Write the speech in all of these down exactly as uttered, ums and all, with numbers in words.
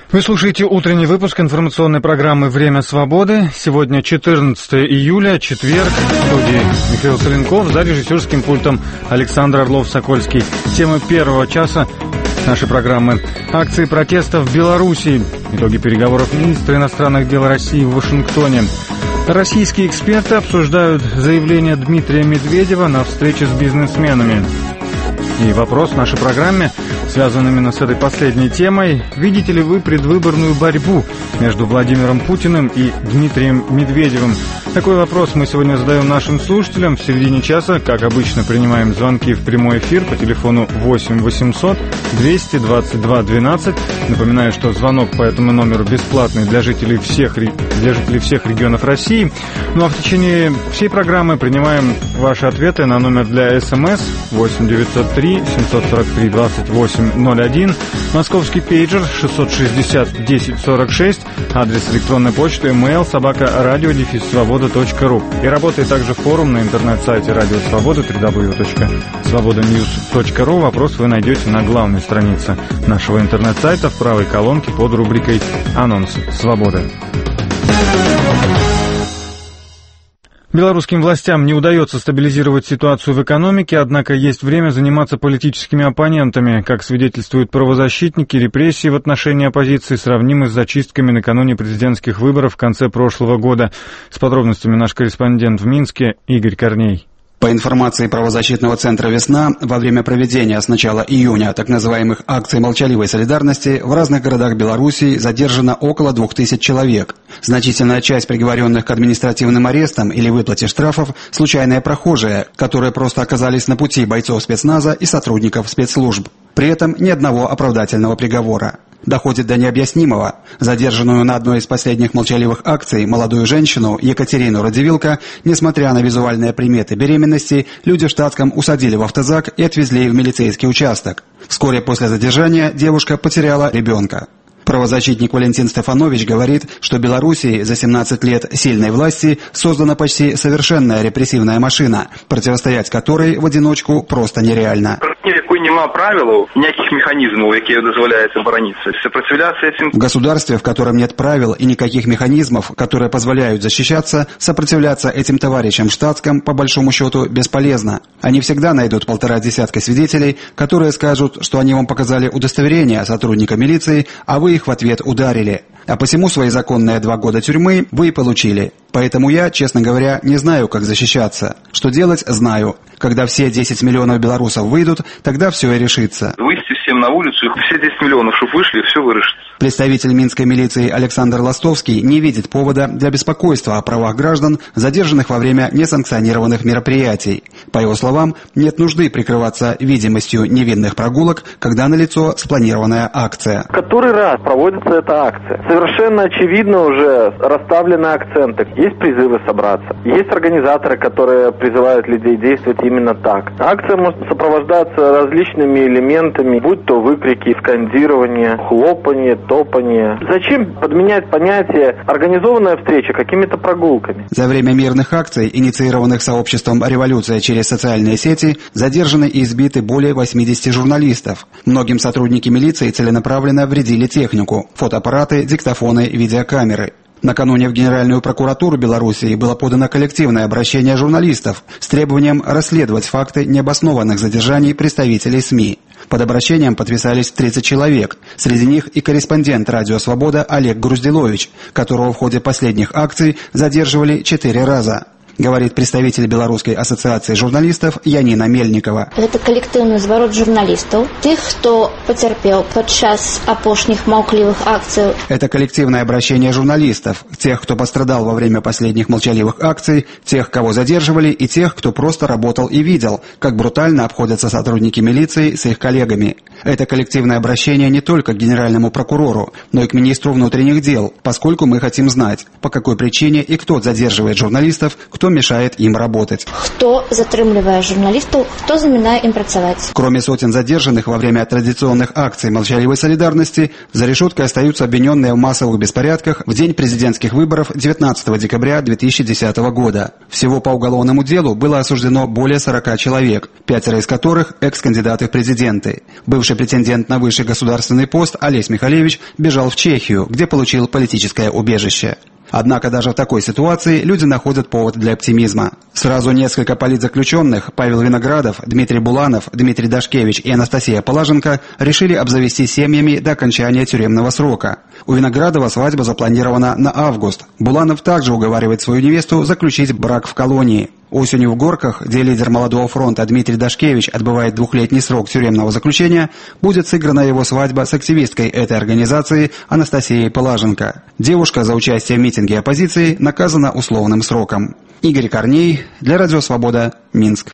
Вы слушаете утренний выпуск информационной программы «Время свободы». Сегодня четырнадцатое июля, четверг. В студии Михаил Соленков, за режиссерским пультом Александр Орлов-Сокольский. Тема первого часа нашей программы. Акции протеста в Белоруссии. Итоги переговоров министра иностранных дел России в Вашингтоне. Российские эксперты обсуждают заявление Дмитрия Медведева на встрече с бизнесменами. И вопрос в нашей программе связан именно с этой последней темой. Видите ли вы предвыборную борьбу между Владимиром Путиным и Дмитрием Медведевым? Такой вопрос мы сегодня задаем нашим слушателям. В середине часа, как обычно, принимаем звонки в прямой эфир по телефону восемь восемьсот двести двадцать два двенадцать. Напоминаю, что звонок по этому номеру бесплатный для жителей всех, для жителей всех регионов России. Ну а в течение всей программы принимаем ваши ответы на номер для СМС восемь девятьсот три семьсот сорок три двадцать восемь ноль один, московский пейджер шестьсот шестьдесят десять сорок шесть, адрес электронной почты mail собака радио дефис свобода точка ру. И работает также форум на интернет-сайте Радио Свобода дабл ю дабл ю дабл ю точка свобода ньюс точка ру. Вопрос вы найдете на главной странице нашего интернет-сайта в правой колонке под рубрикой «Анонсы свободы». Белорусским властям не удается стабилизировать ситуацию в экономике, однако есть время заниматься политическими оппонентами. Как свидетельствуют правозащитники, репрессии в отношении оппозиции сравнимы с зачистками накануне президентских выборов в конце прошлого года. С подробностями наш корреспондент в Минске Игорь Корней. По информации правозащитного центра «Весна», во время проведения с начала июня так называемых акций молчаливой солидарности в разных городах Белоруссии задержано около двух тысяч человек. Значительная часть приговоренных к административным арестам или выплате штрафов – случайные прохожие, которые просто оказались на пути бойцов спецназа и сотрудников спецслужб. При этом ни одного оправдательного приговора. Доходит до необъяснимого. Задержанную на одной из последних молчаливых акций молодую женщину Екатерину Радивилко, несмотря на визуальные приметы беременности, люди в штатском усадили в автозак и отвезли в милицейский участок. Вскоре после задержания девушка потеряла ребенка. Правозащитник Валентин Стефанович говорит, что в Белоруссии за семнадцать лет сильной власти создана почти совершенная репрессивная машина, противостоять которой в одиночку просто нереально. Ніякої нема правил, ніяких механизмов, які дозволяють оборониться. Сопротивляться этим. В государстве, в котором нет правил и никаких механизмов, которые позволяют защищаться, сопротивляться этим товарищам в штатском, по большому счету, бесполезно. Они всегда найдут полтора десятка свидетелей, которые скажут, что они вам показали удостоверение сотрудника милиции, а вы их в ответ ударили. А посему свои законные два года тюрьмы вы и получили. Поэтому я, честно говоря, не знаю, как защищаться. Что делать, знаю. Когда все десять миллионов белорусов выйдут, тогда все и решится. Выйти всем на улицу, все десять миллионов, чтобы вышли, и все вырешится. Представитель минской милиции Александр Ластовский не видит повода для беспокойства о правах граждан, задержанных во время несанкционированных мероприятий. По его словам, нет нужды прикрываться видимостью невинных прогулок, когда налицо спланированная акция. Который раз проводится эта акция. Совершенно очевидно уже расставлены акценты. Есть призывы собраться. Есть организаторы, которые призывают людей действовать именно так. Акция может сопровождаться различными элементами, будь то выкрики, скандирование, хлопанье, топанье. Зачем подменять понятие «организованная встреча» какими-то прогулками? За время мирных акций, инициированных сообществом «Революция» через социальные сети, задержаны и избиты более восьмидесяти журналистов. Многим сотрудники милиции целенаправленно вредили технику – фотоаппараты, диктофоны, видеокамеры. Накануне в Генеральную прокуратуру Белоруссии было подано коллективное обращение журналистов с требованием расследовать факты необоснованных задержаний представителей СМИ. Под обращением подписались тридцать человек. Среди них и корреспондент «Радио Свобода» Олег Груздилович, которого в ходе последних акций задерживали четыре раза. Говорит представитель Белорусской ассоциации журналистов Янина Мельникова. Это коллективный зворот журналистов, тех, кто потерпел подчас опошних молчаливых акций. Это коллективное обращение журналистов, тех, кто пострадал во время последних молчаливых акций, тех, кого задерживали, и тех, кто просто работал и видел, как брутально обходятся сотрудники милиции с их коллегами. Это коллективное обращение не только к генеральному прокурору, но и к министру внутренних дел, поскольку мы хотим знать, по какой причине и кто задерживает журналистов, кто что мешает им работать. Хто затрымлівае журналістаў, хто замінае ім працаваць. Кроме сотен задержанных во время традиционных акций молчаливой солидарности, за решеткой остаются обвиненные в массовых беспорядках в день президентских выборов девятнадцатого декабря две тысячи десятого года. Всего по уголовному делу было осуждено более сорока человек, пятеро из которых экс-кандидаты в президенты. Бывший претендент на высший государственный пост Олесь Михалевич бежал в Чехию, где получил политическое убежище. Однако даже в такой ситуации люди находят повод для оптимизма. Сразу несколько политзаключенных, Павел Виноградов, Дмитрий Буланов, Дмитрий Дашкевич и Анастасия Полаженко, решили обзавестись семьями до окончания тюремного срока. У Виноградова свадьба запланирована на август. Буланов также уговаривает свою невесту заключить брак в колонии. Осенью в Горках, где лидер Молодого фронта Дмитрий Дашкевич отбывает двухлетний срок тюремного заключения, будет сыграна его свадьба с активисткой этой организации Анастасией Полаженко. Девушка за участие в митинге оппозиции наказана условным сроком. Игорь Корней, для Радио Свобода, Минск.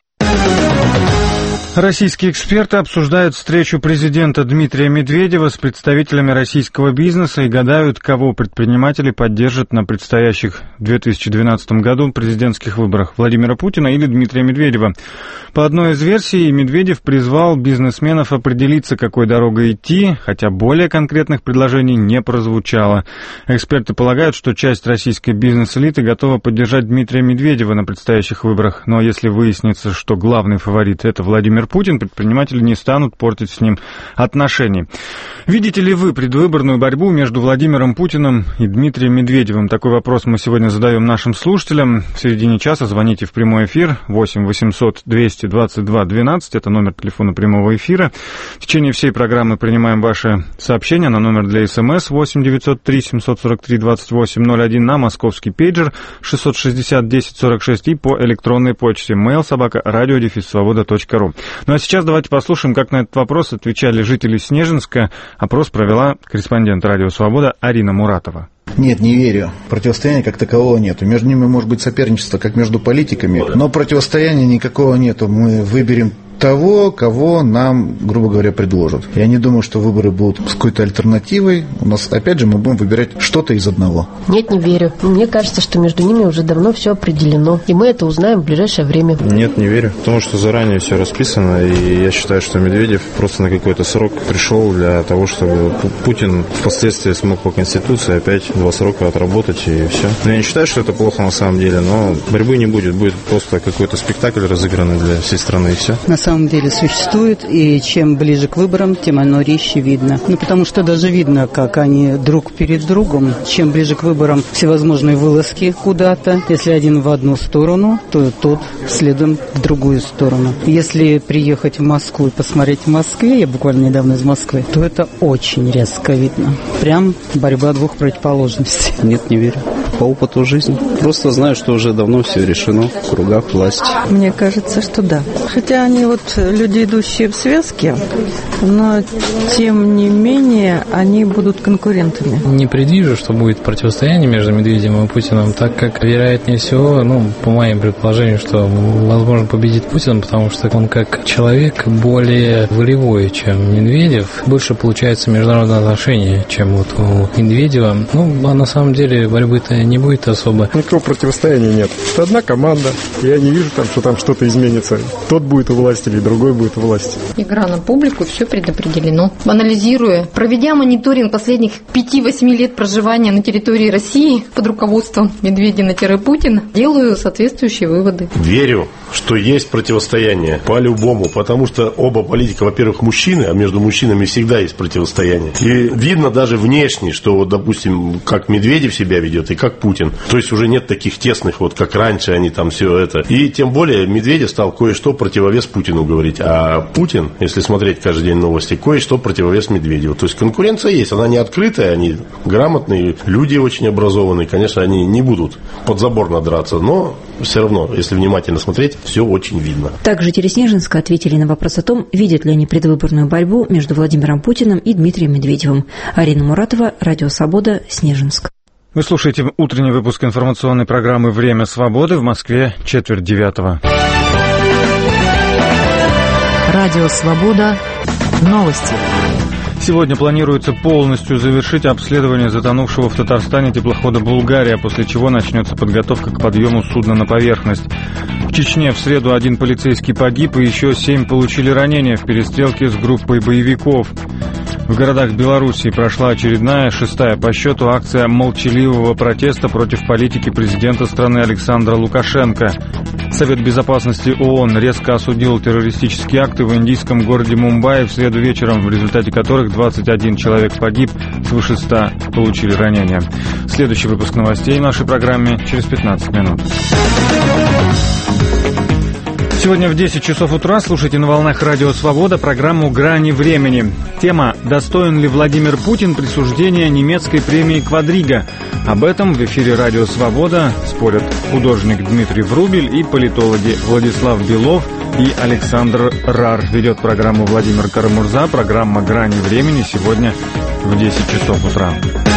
Российские эксперты обсуждают встречу президента Дмитрия Медведева с представителями российского бизнеса и гадают, кого предприниматели поддержат на предстоящих в две тысячи двенадцатом году президентских выборах: Владимира Путина или Дмитрия Медведева. По одной из версий, Медведев призвал бизнесменов определиться, какой дорогой идти, хотя более конкретных предложений не прозвучало. Эксперты полагают, что часть российской бизнес-элиты готова поддержать Дмитрия Медведева на предстоящих выборах, но если выяснится, что главный фаворит — это Владимир Путин, предприниматели не станут портить с ним отношения. Видите ли вы предвыборную борьбу между Владимиром Путиным и Дмитрием Медведевым? Такой вопрос мы сегодня задаем нашим слушателям. В середине часа звоните в прямой эфир восемь восемьсот двести двадцать два двенадцать, это номер телефона прямого эфира. В течение всей программы принимаем ваши сообщения на номер для СМС восемь девятьсот три семьсот сорок три двадцать восемь ноль один, на московский пейджер шестьсот шестьдесят десять сорок шесть и по электронной почте mail собака радио дефис свобода точка ру. Ну а сейчас давайте послушаем, как на этот вопрос отвечали жители Снежинска. Опрос провела корреспондент Радио Свобода Арина Муратова. Нет, не верю. Противостояния как такового нету. Между ними может быть соперничество, как между политиками, но противостояния никакого нету. Мы выберем того, кого нам, грубо говоря, предложат. Я не думаю, что выборы будут с какой-то альтернативой. У нас, опять же, мы будем выбирать что-то из одного. Нет, не верю. Мне кажется, что между ними уже давно все определено. И мы это узнаем в ближайшее время. Нет, не верю. Потому что заранее все расписано. И я считаю, что Медведев просто на какой-то срок пришел для того, чтобы Путин впоследствии смог по Конституции опять два срока отработать и все. Но я не считаю, что это плохо на самом деле. Но борьбы не будет. Будет просто какой-то спектакль разыгранный для всей страны и все. На самом деле существует, и чем ближе к выборам, тем оно резче видно. Ну, потому что даже видно, как они друг перед другом. Чем ближе к выборам, всевозможные вылазки куда-то. Если один в одну сторону, то тот следом в другую сторону. Если приехать в Москву и посмотреть в Москве, я буквально недавно из Москвы, то это очень резко видно. Прям борьба двух противоположностей. Нет, не верю. По опыту жизни. Просто знаю, что уже давно все решено в кругах власти. Мне кажется, что да. Хотя они вот люди, идущие в связке, но тем не менее они будут конкурентами. Не предвижу, что будет противостояние между Медведевым и Путиным, так как, вероятнее всего, ну, по моим предположениям, что, возможно, победит Путин, потому что он как человек более волевой, чем Медведев. Больше получается международные отношения, чем вот у Медведева. Ну, а на самом деле борьбы-то не будет особо. Никакого противостояния нет. Это одна команда. Я не вижу там, что там что-то изменится. Тот будет у власти или другой будет у власти. Игра на публику, все предопределено. Анализируя, проведя мониторинг последних пяти-восьми лет проживания на территории России под руководством Медведина-Путина, делаю соответствующие выводы. Верю, что есть противостояние по-любому, потому что оба политика, во-первых, мужчины, а между мужчинами всегда есть противостояние. И видно даже внешне, что, вот, допустим, как Медведев себя ведет и как Путин. То есть уже нет таких тесных, вот как раньше они там все это. И тем более Медведев стал кое-что противовес Путину говорить. А Путин, если смотреть каждый день новости, кое-что противовес Медведеву. То есть конкуренция есть, она не открытая, они грамотные, люди очень образованные. Конечно, они не будут подзаборно драться, но все равно, если внимательно смотреть, все очень видно. Также жители Снежинска ответили на вопрос о том, видят ли они предвыборную борьбу между Владимиром Путиным и Дмитрием Медведевым. Арина Муратова, Радио Свобода, Снежинск. Вы слушаете утренний выпуск информационной программы «Время свободы», в Москве четверть девятого. Радио Свобода. Новости. Сегодня планируется полностью завершить обследование затонувшего в Татарстане теплохода «Булгария», после чего начнется подготовка к подъему судна на поверхность. В Чечне в среду один полицейский погиб, и еще семь получили ранения в перестрелке с группой боевиков. В городах Белоруссии прошла очередная, шестая по счету, акция молчаливого протеста против политики президента страны Александра Лукашенко. Совет безопасности ООН резко осудил террористические акты в индийском городе Мумбаи в среду вечером, в результате которых двадцать один человек погиб, свыше ста получили ранения. Следующий выпуск новостей в нашей программе через пятнадцать минут. Сегодня в десять часов утра слушайте на волнах Радио Свобода программу «Грани времени». Тема «Достоин ли Владимир Путин присуждения немецкой премии «Квадрига»?» Об этом в эфире Радио Свобода спорят художник Дмитрий Врубель и политологи Владислав Белов и Александр Рар. Ведет программу Владимир Карамурза. Программа «Грани времени» сегодня в десять часов утра.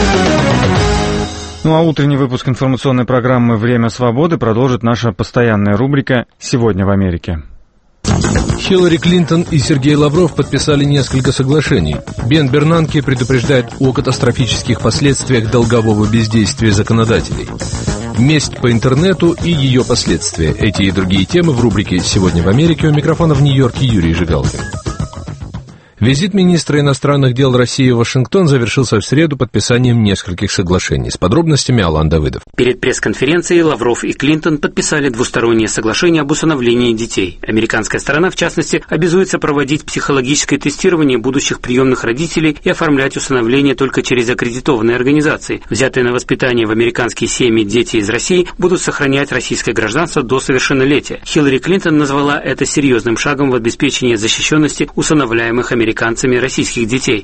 Ну а утренний выпуск информационной программы «Время свободы» продолжит наша постоянная рубрика «Сегодня в Америке». Хиллари Клинтон и Сергей Лавров подписали несколько соглашений. Бен Бернанке предупреждает о катастрофических последствиях долгового бездействия законодателей. Месть по интернету и ее последствия. Эти и другие темы в рубрике «Сегодня в Америке». У микрофона в Нью-Йорке Юрий Жигалкин. Визит министра иностранных дел России в Вашингтон завершился в среду подписанием нескольких соглашений. С подробностями Алан Давыдов. Перед пресс-конференцией Лавров и Клинтон подписали двустороннее соглашение об усыновлении детей. Американская сторона, в частности, обязуется проводить психологическое тестирование будущих приемных родителей и оформлять усыновление только через аккредитованные организации. Взятые на воспитание в американские семьи дети из России будут сохранять российское гражданство до совершеннолетия. Хиллари Клинтон назвала это серьезным шагом в обеспечении защищенности усыновляемых американцев. американцами российских детей.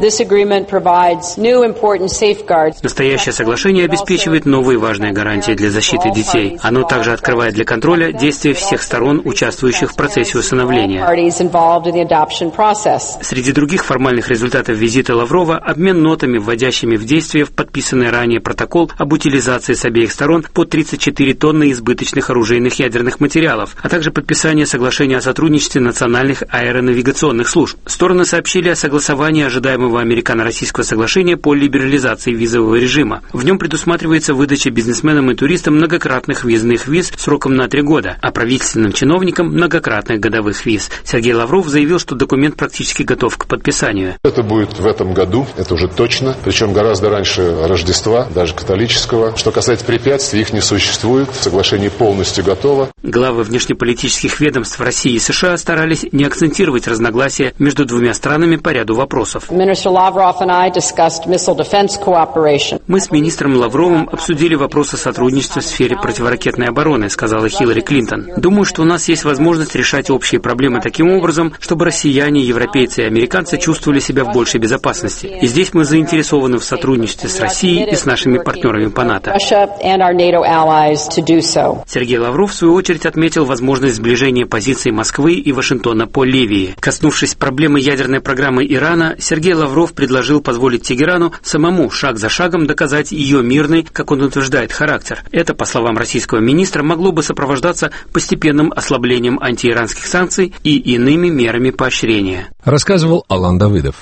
Настоящее соглашение обеспечивает новые важные гарантии для защиты детей. Оно также открывает для контроля действия всех сторон, участвующих в процессе усыновления. Среди других формальных результатов визита Лаврова обмен нотами, вводящими в действие в подписанный ранее протокол об утилизации с обеих сторон по тридцать четыре тонны избыточных оружейных ядерных материалов, а также подписание соглашения о сотрудничестве национальных аэронавигационных служб. Стороны сообщили о согласовании ожидаемого американо-российского соглашения по либерализации визового режима. В нем предусматривается выдача бизнесменам и туристам многократных въездных виз сроком на три года, а правительственным чиновникам многократных годовых виз. Сергей Лавров заявил, что документ практически готов к подписанию. Это будет в этом году, это уже точно, причем гораздо раньше Рождества, даже католического. Что касается препятствий, их не существует, соглашение полностью готово. Главы внешнеполитических ведомств России и США старались не акцентировать разногласия между двумя странами по ряду вопросов. Мы с министром Лавровым обсудили вопросы сотрудничества в сфере противоракетной обороны, сказала Хиллари Клинтон. Думаю, что у нас есть возможность решать общие проблемы таким образом, чтобы россияне, европейцы и американцы чувствовали себя в большей безопасности. И здесь мы заинтересованы в сотрудничестве с Россией и с нашими партнерами по НАТО. Сергей Лавров, в свою очередь, отметил возможность сближения позиций Москвы и Вашингтона по Ливии. Коснувшись проблемы ядерной программы Ирана, Сергей Лавров предложил позволить Тегерану самому шаг за шагом доказать ее мирный, как он утверждает, характер. Это, по словам российского министра, могло бы сопровождаться постепенным ослаблением антииранских санкций и иными мерами поощрения. Рассказывал Алан Давыдов.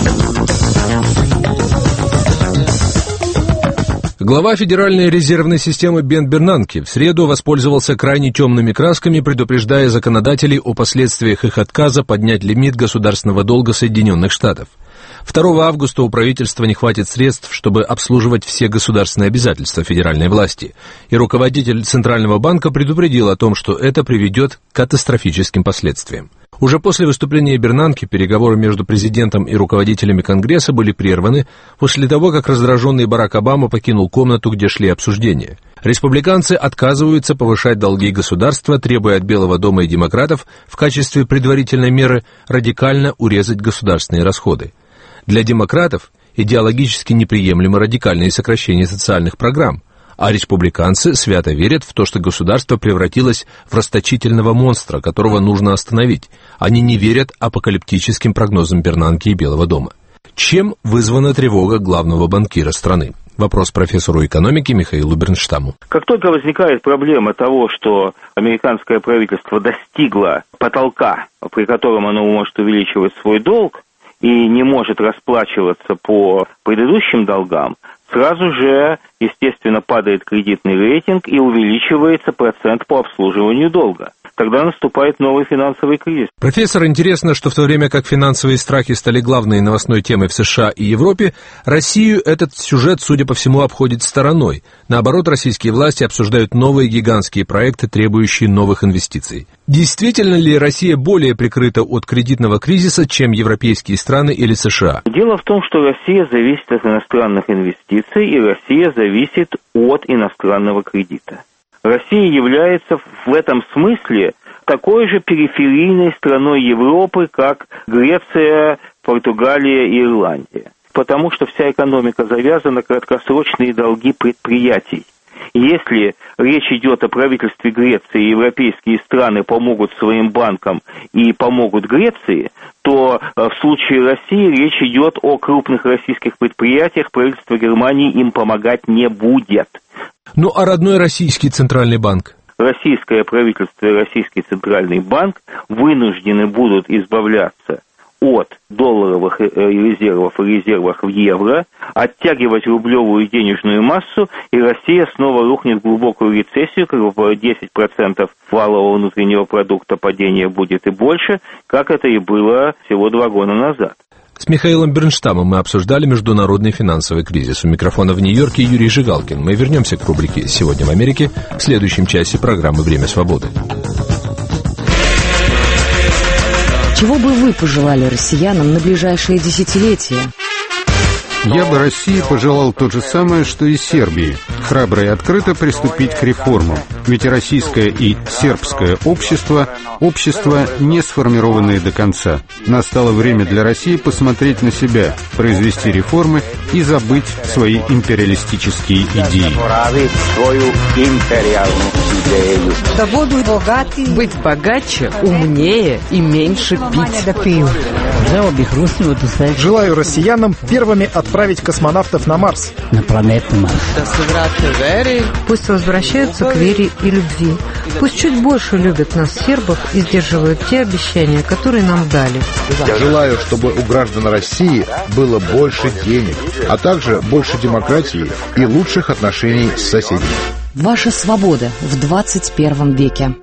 Глава Федеральной резервной системы Бен Бернанке в среду воспользовался крайне темными красками, предупреждая законодателей о последствиях их отказа поднять лимит государственного долга Соединенных Штатов. второго августа у правительства не хватит средств, чтобы обслуживать все государственные обязательства федеральной власти, и руководитель Центрального банка предупредил о том, что это приведет к катастрофическим последствиям. Уже после выступления Бернанке переговоры между президентом и руководителями Конгресса были прерваны после того, как раздраженный Барак Обама покинул комнату, где шли обсуждения. Республиканцы отказываются повышать долги государства, требуя от Белого дома и демократов в качестве предварительной меры радикально урезать государственные расходы. Для демократов идеологически неприемлемы радикальные сокращения социальных программ, а республиканцы свято верят в то, что государство превратилось в расточительного монстра, которого нужно остановить. Они не верят апокалиптическим прогнозам Бернанке и Белого дома. Чем вызвана тревога главного банкира страны? Вопрос профессору экономики Михаилу Бернштаму. Как только возникает проблема того, что американское правительство достигло потолка, при котором оно может увеличивать свой долг, и не может расплачиваться по предыдущим долгам, сразу же, естественно, падает кредитный рейтинг и увеличивается процент по обслуживанию долга. Тогда наступает новый финансовый кризис. Профессор, интересно, что в то время как финансовые страхи стали главной новостной темой в США и Европе, Россию этот сюжет, судя по всему, обходит стороной. Наоборот, российские власти обсуждают новые гигантские проекты, требующие новых инвестиций. Действительно ли Россия более прикрыта от кредитного кризиса, чем европейские страны или США? Дело в том, что Россия зависит от иностранных инвестиций, и Россия зависит от иностранного кредита. Россия является в этом смысле такой же периферийной страной Европы, как Греция, Португалия и Ирландия. Потому что вся экономика завязана на краткосрочные долги предприятий. Если речь идет о правительстве Греции, и европейские страны помогут своим банкам и помогут Греции, то в случае России речь идет о крупных российских предприятиях, правительство Германии им помогать не будет. Ну, а родной российский Центральный банк? Российское правительство и Российский Центральный банк вынуждены будут избавляться от долларовых резервов и резервов в евро, оттягивать рублевую денежную массу, и Россия снова рухнет в глубокую рецессию, как бы десять процентов валового внутреннего продукта падения будет и больше, как это и было всего два года назад. С Михаилом Бернштамом мы обсуждали международный финансовый кризис. У микрофона в Нью-Йорке Юрий Жигалкин. Мы вернемся к рубрике «Сегодня в Америке» в следующем часе программы «Время свободы». Чего бы вы пожелали россиянам на ближайшие десятилетия? Я бы России пожелал то же самое, что и Сербии. Храбро и открыто приступить к реформам. Ведь российское и сербское общество – общества, не сформированные до конца. Настало время для России посмотреть на себя, произвести реформы и забыть свои империалистические идеи. Быть богаче, умнее и меньше пить. Желаю россиянам первыми отправить космонавтов на Марс. На планету Марс. Пусть возвращаются к вере и любви. Пусть чуть больше любят нас, сербов, и сдерживают те обещания, которые нам дали. Я желаю, чтобы у граждан России было больше денег, а также больше демократии и лучших отношений с соседями. Ваша свобода в двадцать первом веке.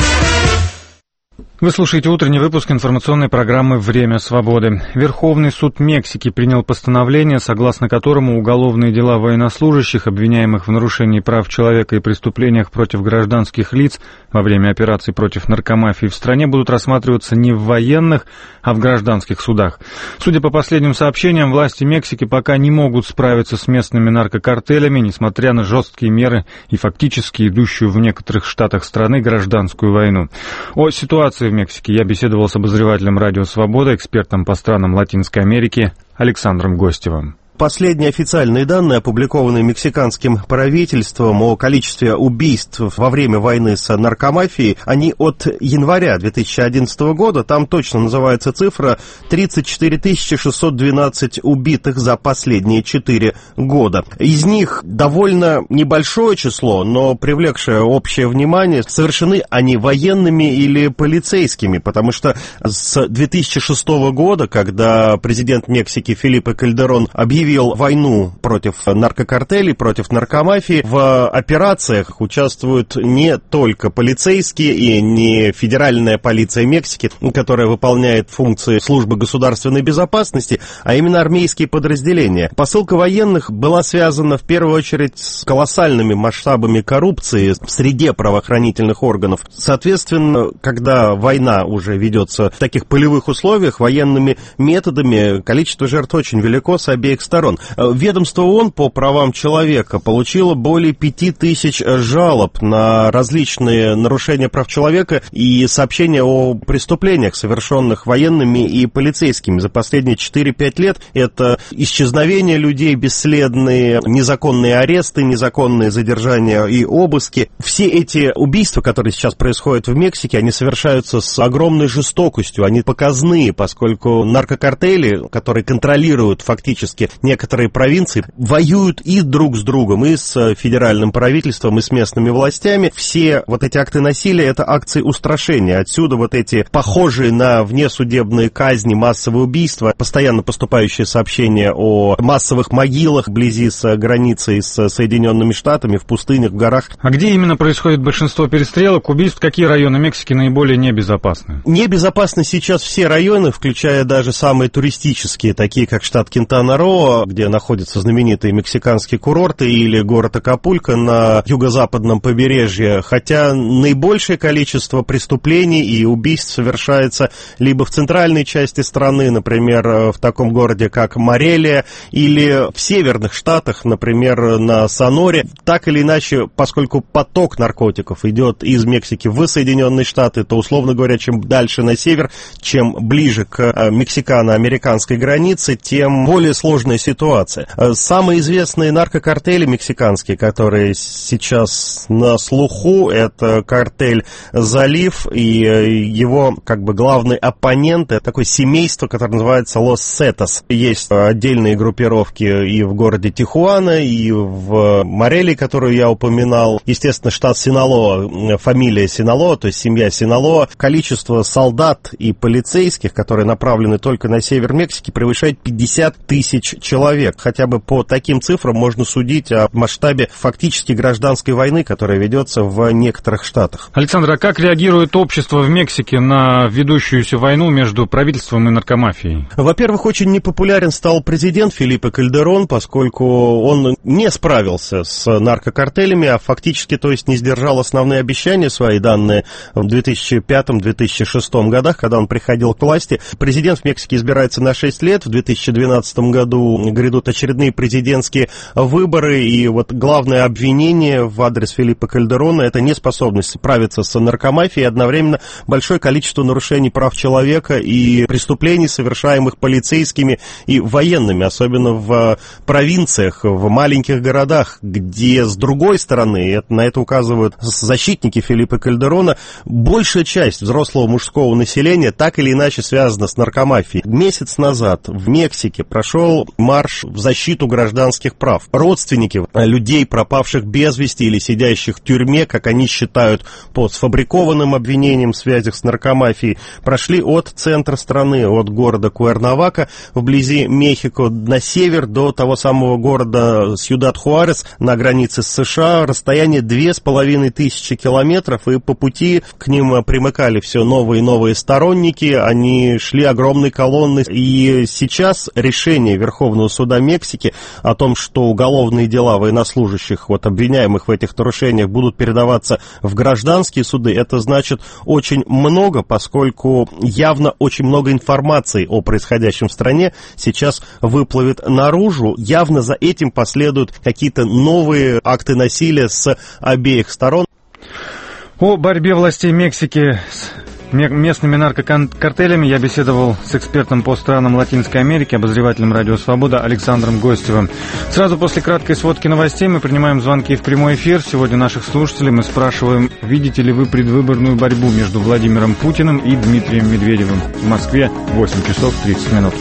Вы слушаете утренний выпуск информационной программы «Время свободы». Верховный суд Мексики принял постановление, согласно которому уголовные дела военнослужащих, обвиняемых в нарушении прав человека и преступлениях против гражданских лиц во время операций против наркомафии в стране, будут рассматриваться не в военных, а в гражданских судах. Судя по последним сообщениям, власти Мексики пока не могут справиться с местными наркокартелями, несмотря на жесткие меры и фактически идущую в некоторых штатах страны гражданскую войну. О ситуации в Мексике я беседовал с обозревателем «Радио Свобода», экспертом по странам Латинской Америки Александром Гостевым. Последние официальные данные, опубликованные мексиканским правительством о количестве убийств во время войны с наркомафией, они от января две тысячи одиннадцатого года. Там точно называется цифра тридцать четыре тысячи шестьсот двенадцать убитых за последние четыре года. Из них довольно небольшое число, но привлекшее общее внимание, совершены они военными или полицейскими, потому что с две тысячи шестого года, когда президент Мексики Фелипе Кальдерон объявил объявил войну против наркокартелей, против наркомафии. В операциях участвуют не только полицейские и не федеральная полиция Мексики, которая выполняет функции службы государственной безопасности, а именно армейские подразделения. Посылка военных была связана в первую очередь с колоссальными масштабами коррупции в среде правоохранительных органов. Соответственно, когда война уже ведется в таких полевых условиях, военными методами, количество жертв очень велико с обеих сторон. Ведомство ООН по правам человека получило более пяти тысяч жалоб на различные нарушения прав человека и сообщения о преступлениях, совершенных военными и полицейскими за последние четыре-пять лет. Это исчезновение людей бесследные, незаконные аресты, незаконные задержания и обыски. Все эти убийства, которые сейчас происходят в Мексике, они совершаются с огромной жестокостью, они показные, поскольку наркокартели, которые контролируют фактически некоторые провинции воюют и друг с другом, и с федеральным правительством, и с местными властями. Все вот эти акты насилия — это акции устрашения. Отсюда вот эти похожие на внесудебные казни, массовые убийства, постоянно поступающие сообщения о массовых могилах вблизи с границей с Соединенными Штатами, в пустынях, в горах. А где именно происходит большинство перестрелок, убийств? Какие районы Мексики наиболее небезопасны? Небезопасны сейчас все районы, включая даже самые туристические, такие как штат Квинтана-Роо, где находятся знаменитые мексиканские курорты, или город Акапулько на юго-западном побережье. Хотя наибольшее количество преступлений и убийств совершается либо в центральной части страны, например, в таком городе, как Морелия, или в северных штатах, например, на Соноре. Так или иначе, поскольку поток наркотиков идет из Мексики в Соединенные Штаты, то, условно говоря, чем дальше на север, чем ближе к мексикано-американской границе, тем более сложная ситуация. Самые известные наркокартели мексиканские, которые сейчас на слуху, это картель «Залив», и его как бы главный оппонент — это такое семейство, которое называется «Лос Сетос». Есть отдельные группировки и в городе Тихуана, и в Морелии, которую я упоминал. Естественно, штат Синалоа, фамилия Синалоа, то есть семья Синалоа. Количество солдат и полицейских, которые направлены только на север Мексики, превышает пятьдесят тысяч человек. Хотя бы по таким цифрам можно судить о масштабе фактически гражданской войны, которая ведется в некоторых штатах. Александр, а как реагирует общество в Мексике на ведущуюся войну между правительством и наркомафией? Во-первых, очень непопулярен стал президент Фелипе Кальдерон, поскольку он не справился с наркокартелями, а фактически, то есть, не сдержал основные обещания свои, данные в две тысячи пятом — две тысячи шестом годах, когда он приходил к власти. Президент в Мексике избирается на шесть лет. В две тысячи двенадцатом году грядут очередные президентские выборы, и вот главное обвинение в адрес Фелипе Кальдерона — это неспособность справиться с наркомафией, и одновременно большое количество нарушений прав человека и преступлений, совершаемых полицейскими и военными, особенно в провинциях, в маленьких городах, где, с другой стороны, на это указывают защитники Фелипе Кальдерона, большая часть взрослого мужского населения так или иначе связана с наркомафией. Месяц назад в Мексике прошел марш в защиту гражданских прав. Родственники людей, пропавших без вести или сидящих в тюрьме, как они считают, по сфабрикованным обвинениям в связях с наркомафией, прошли от центра страны, от города Куэрнавака вблизи Мехико на север до того самого города Сьюдад-Хуарес на границе с США. Расстояние две с половиной тысячи километров, и по пути к ним примыкали все новые и новые сторонники. Они шли огромной колонной, и сейчас решение Верховного суда Мексики о том, что уголовные дела военнослужащих, вот обвиняемых в этих нарушениях, будут передаваться в гражданские суды, это значит очень много, поскольку явно очень много информации о происходящем в стране сейчас выплывет наружу. Явно за этим последуют какие-то новые акты насилия с обеих сторон. О борьбе властей Мексики с местными наркокартелями я беседовал с экспертом по странам Латинской Америки, обозревателем «Радио Свобода» Александром Гостевым. Сразу после краткой сводки новостей мы принимаем звонки в прямой эфир. Сегодня наших слушателей мы спрашиваем, видите ли вы предвыборную борьбу между Владимиром Путиным и Дмитрием Медведевым. В Москве восемь часов тридцать минут.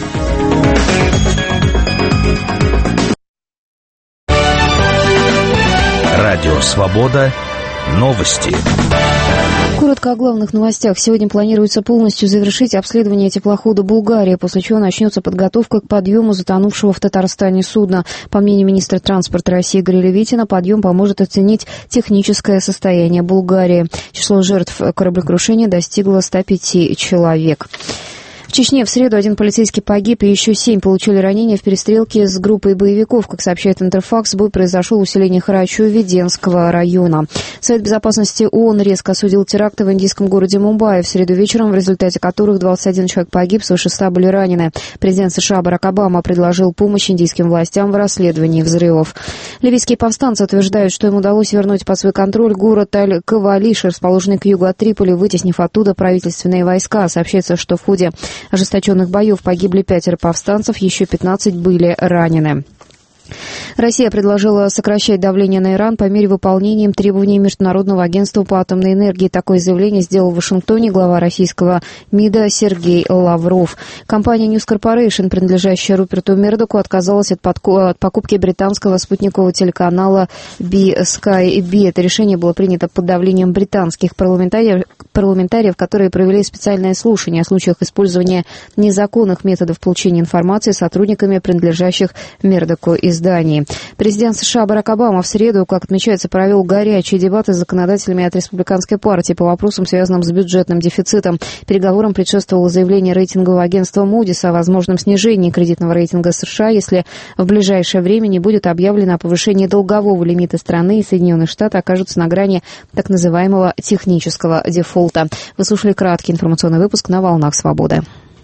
Радио Свобода. Новости. Коротко о главных новостях. Сегодня планируется полностью завершить обследование теплохода «Булгария», после чего начнется подготовка к подъему затонувшего в Татарстане судна. По мнению министра транспорта России Игоря Левитина, подъем поможет оценить техническое состояние «Булгарии». Число жертв кораблекрушения достигло ста пяти человек. В Чечне в среду один полицейский погиб, и еще семь получили ранения в перестрелке с группой боевиков. Как сообщает Интерфакс, бой произошел в усилении Харачу-Веденского района. Совет безопасности ООН резко осудил теракты в индийском городе Мумбаи в среду вечером, в результате которых двадцать один человек погиб, свыше ста были ранены. Президент США Барак Обама предложил помощь индийским властям в расследовании взрывов. Ливийские повстанцы утверждают, что им удалось вернуть под свой контроль город Аль-Кавалиш, расположенный к югу от Триполи, вытеснив оттуда правительственные войска. Сообщается, что в ходе ожесточенных боев погибли пятеро повстанцев, еще пятнадцать были ранены. Россия предложила сокращать давление на Иран по мере выполнения требований Международного агентства по атомной энергии. Такое заявление сделал в Вашингтоне глава российского МИДа Сергей Лавров. Компания News Corporation, принадлежащая Руперту Мердоку, отказалась от, подку- от покупки британского спутникового телеканала би скай би. Это решение было принято под давлением британских парламентариев, парламентариев, которые провели специальное слушание о случаях использования незаконных методов получения информации сотрудниками принадлежащих Мердоку изданий. Президент США Барак Обама в среду, как отмечается, провел горячие дебаты с законодателями от республиканской партии по вопросам, связанным с бюджетным дефицитом. Переговорам предшествовало заявление рейтингового агентства Moody's о возможном снижении кредитного рейтинга США, если в ближайшее время не будет объявлено о повышении долгового лимита страны, и Соединенные Штаты окажутся на грани так называемого технического дефолта. Вы слушали краткий информационный выпуск на «Волнах Свободы».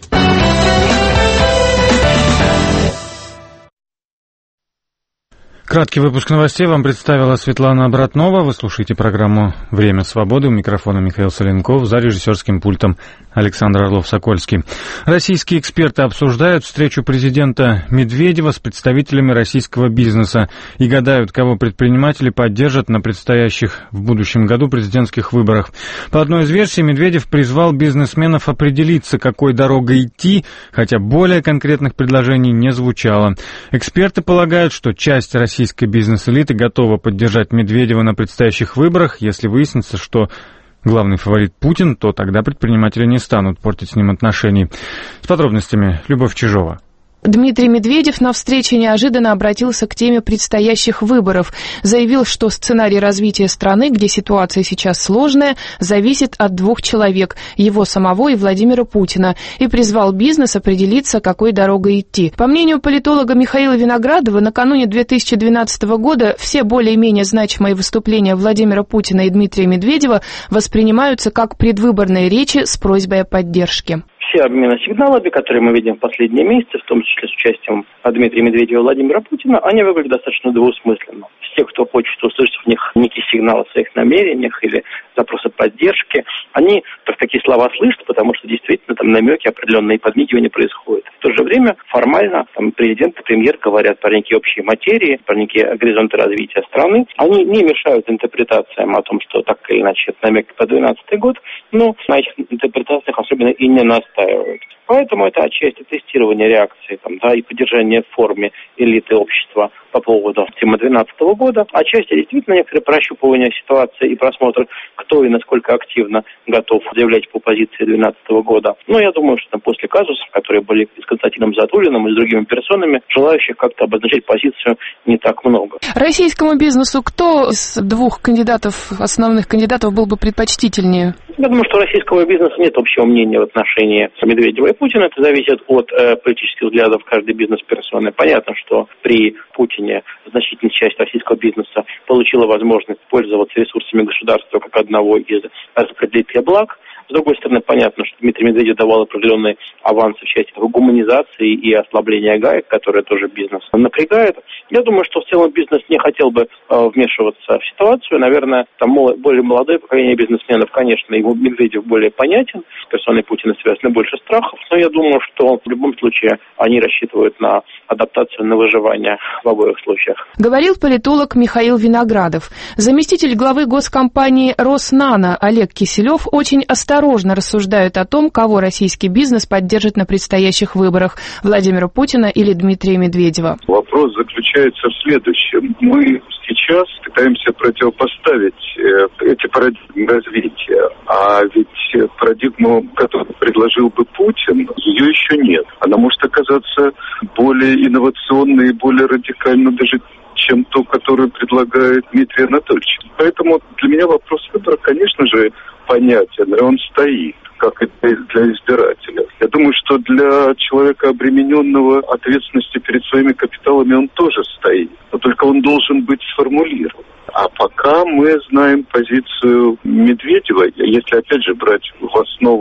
Краткий выпуск новостей вам представила Светлана Братнова. Вы слушаете программу «Время свободы». У микрофона Михаил Соленков, за режиссерским пультом Александр Орлов-Сокольский. Российские эксперты обсуждают встречу президента Медведева с представителями российского бизнеса и гадают, кого предприниматели поддержат на предстоящих в будущем году президентских выборах. По одной из версий, Медведев призвал бизнесменов определиться, какой дорогой идти, хотя более конкретных предложений не звучало. Эксперты полагают, что часть российских Российская бизнес-элита готова поддержать Медведева на предстоящих выборах. Если выяснится, что главный фаворит Путин, то тогда предприниматели не станут портить с ним отношений. С подробностями Любовь Чижова. Дмитрий Медведев на встрече неожиданно обратился к теме предстоящих выборов. Заявил, что сценарий развития страны, где ситуация сейчас сложная, зависит от двух человек – его самого и Владимира Путина, и призвал бизнес определиться, какой дорогой идти. По мнению политолога Михаила Виноградова, накануне две тысячи двенадцатого года все более-менее значимые выступления Владимира Путина и Дмитрия Медведева воспринимаются как предвыборные речи с просьбой о поддержке. Все обмены сигналами, которые мы видим в последние месяцы, в том числе с участием Дмитрия Медведева и Владимира Путина, они выглядят достаточно двусмысленно. Все, кто хочет услышать в них некий сигнал о своих намерениях или запросы поддержки, они так, такие слова слышат, потому что действительно там намеки, определенные подмигивания происходят. В то же время формально там, президент и премьер говорят про некие общие материи, про некие горизонты развития страны. Они не мешают интерпретациям о том, что так или иначе это намек по двенадцатый год, но на этих интерпретациях особенно и не настаивают. Поэтому это отчасти тестирование реакции там, да, и поддержание в форме элиты общества по поводу темы двенадцатого года. Отчасти действительно некоторое прощупывание ситуации и просмотр, кто и насколько активно готов заявлять по позиции двенадцатого года. Но я думаю, что там, после казусов, которые были с Константином Затулиным и с другими персонами, желающих как-то обозначать позицию не так много. Российскому бизнесу кто из двух кандидатов, основных кандидатов, был бы предпочтительнее? Я думаю, что у российского бизнеса нет общего мнения в отношении Медведева и Путина. Это зависит от э, политических взглядов каждой бизнес-персоны. Понятно, что при Путине значительная часть российского бизнеса получила возможность пользоваться ресурсами государства как одного из распределителей благ. С другой стороны, понятно, что Дмитрий Медведев давал определенные авансы в части гуманизации и ослабления гаек, которые тоже бизнес напрягает. Я думаю, что в целом бизнес не хотел бы э, вмешиваться в ситуацию. Наверное, там более молодое поколение бизнесменов, конечно, ему Медведев более понятен. С персоной Путина связано больше страхов. Но я думаю, что в любом случае они рассчитывают на адаптацию, на выживание в обоих случаях. Говорил политолог Михаил Виноградов. Заместитель главы госкомпании «Роснано» Олег Киселев очень осторожно рассуждает о том, кого российский бизнес поддержит на предстоящих выборах – Владимира Путина или Дмитрия Медведева. Вопрос заключается в следующем. Мы сейчас пытаемся противопоставить эти парадигмы развития, а ведь парадигму, которую предложил бы Путин, ее еще нет. Она может оказаться более инновационной и более радикальной даже, чем ту, которую предлагает Дмитрий Анатольевич. Поэтому для меня вопрос выбора, конечно же, понятен, и он стоит, как и для избирателя. Я думаю, что для человека, обремененного ответственностью перед своими капиталами, он тоже стоит. Но только он должен быть сформулирован. А пока мы знаем позицию Медведева, если опять же брать в основу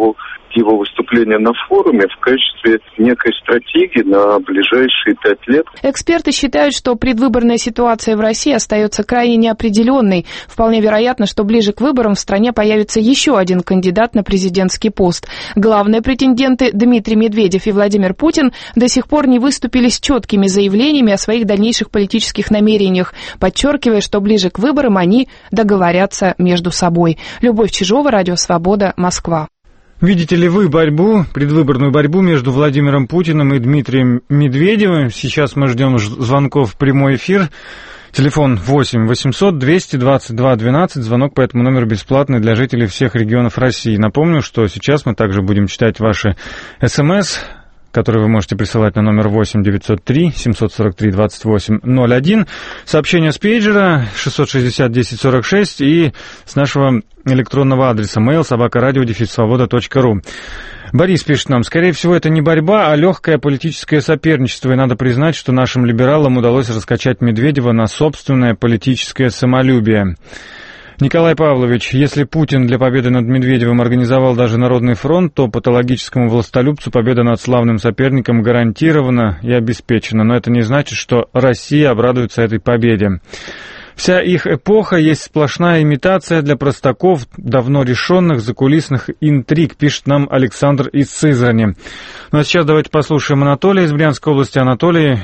его выступление на форуме в качестве некой стратегии на ближайшие пять лет. Эксперты считают, что предвыборная ситуация в России остается крайне неопределенной. Вполне вероятно, что ближе к выборам в стране появится еще один кандидат на президентский пост. Главные претенденты Дмитрий Медведев и Владимир Путин до сих пор не выступили с четкими заявлениями о своих дальнейших политических намерениях, подчеркивая, что ближе к выборам они договорятся между собой. Любовь Чижова, Радио Свобода, Москва. Видите ли вы борьбу, предвыборную борьбу между Владимиром Путиным и Дмитрием Медведевым? Сейчас мы ждем звонков в прямой эфир. Телефон восемь восемьсот двести двадцать два двенадцать. Звонок по этому номеру бесплатный для жителей всех регионов России. Напомню, что сейчас мы также будем читать ваши СМС, которые вы можете присылать на номер восемь девятьсот три семьсот сорок три двадцать восемь ноль один. Сообщение с пейджера шестьсот шестьдесят десять сорок шесть и с нашего электронного адреса mail собака радио дефис свобода точка ру. Борис пишет нам: скорее всего, это не борьба, а легкое политическое соперничество, и надо признать, что нашим либералам удалось раскачать Медведева на собственное политическое самолюбие. Николай Павлович, если Путин для победы над Медведевым организовал даже Народный фронт, то патологическому властолюбцу победа над славным соперником гарантирована и обеспечена. Но это не значит, что Россия обрадуется этой победе. Вся их эпоха есть сплошная имитация для простаков давно решенных закулисных интриг, пишет нам Александр из Сызрани. Ну а сейчас давайте послушаем Анатолия из Брянской области. Анатолий,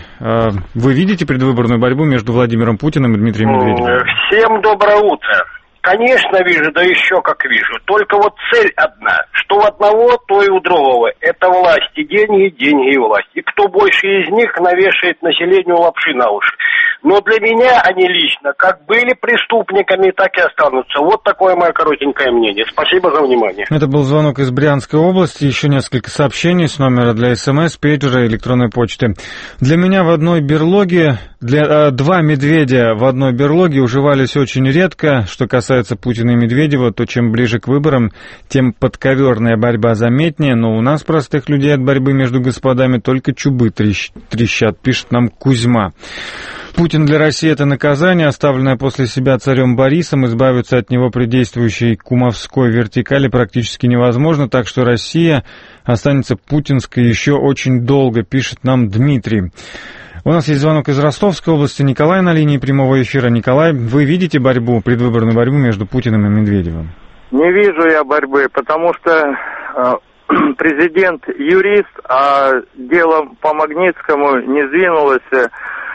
вы видите предвыборную борьбу между Владимиром Путиным и Дмитрием Медведевым? Всем доброе утро. Конечно, вижу, да еще как вижу. Только вот цель одна. Что у одного, то и у другого. Это власть и деньги, деньги и власть. И кто больше из них навешает населению лапши на уши. Но для меня они лично как были преступниками, так и останутся. Вот такое мое коротенькое мнение. Спасибо за внимание. Это был звонок из Брянской области. Еще несколько сообщений с номера для СМС, пейджера и электронной почты. Для меня в одной берлоге, для, э, два медведя в одной берлоге уживались очень редко. Что касается Путина и Медведева, то чем ближе к выборам, тем подковерная борьба заметнее. Но у нас, простых людей, от борьбы между господами только чубы трещ, трещат, пишет нам Кузьма. Путин для России — это наказание, оставленное после себя царем Борисом. Избавиться от него при действующей кумовской вертикали практически невозможно, так что Россия останется путинской еще очень долго, пишет нам Дмитрий. У нас есть звонок из Ростовской области. Николай на линии прямого эфира. Николай, вы видите борьбу, предвыборную борьбу между Путиным и Медведевым? Не вижу я борьбы, потому что э, президент юрист, а дело по Магнитскому не сдвинулось.